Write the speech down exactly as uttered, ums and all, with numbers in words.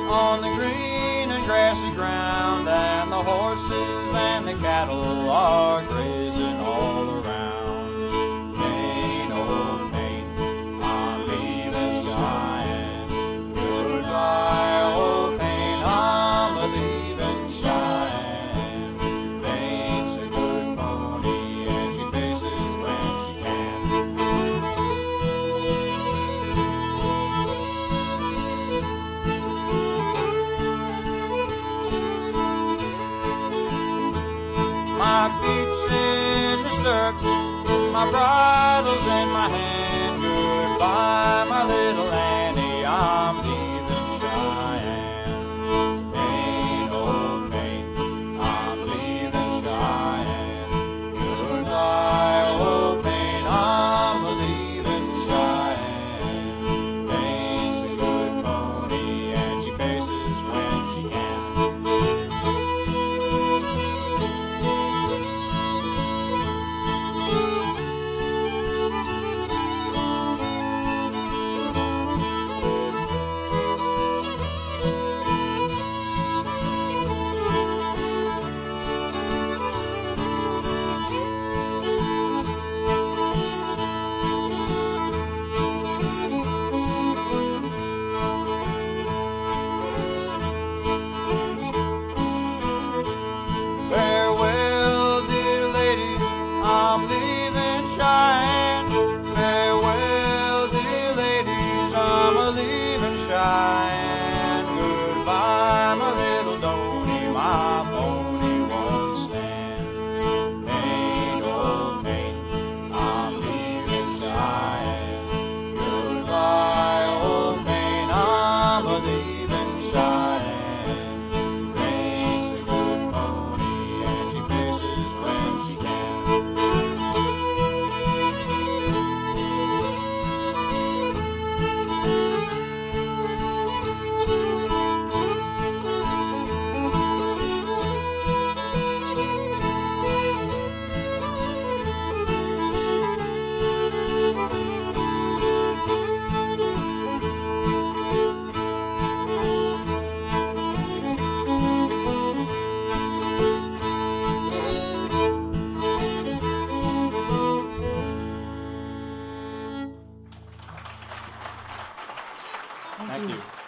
on the green and grassy ground, and the horses and the cattle are grazing all around. Maine, oh Maine, I'm leaving Cheyenne. Goodbye, old Maine, I'm a leaving Cheyenne. Maine's a good pony, and she paces when she can. My feet's in the stirrups, my bridle's in my hand. Goodbye, my little Annie, I'm leaving Cheyenne. Maine, oh Maine, I'm leaving Cheyenne. Goodbye, old Maine, I'm leaving Cheyenne. Maine's a good pony, and she paces when she can. Farewell, dear lady, I'm leaving Cheyenne. Farewell, dear ladies, I'm a leaving Cheyenne. Goodbye, my little Donny, my pony won't stand. Maine, oh Maine, I'm leaving Cheyenne. Goodbye, old Maine, I'm a leaving Cheyenne. Maine's a good pony, and she paces when she can. Thank you.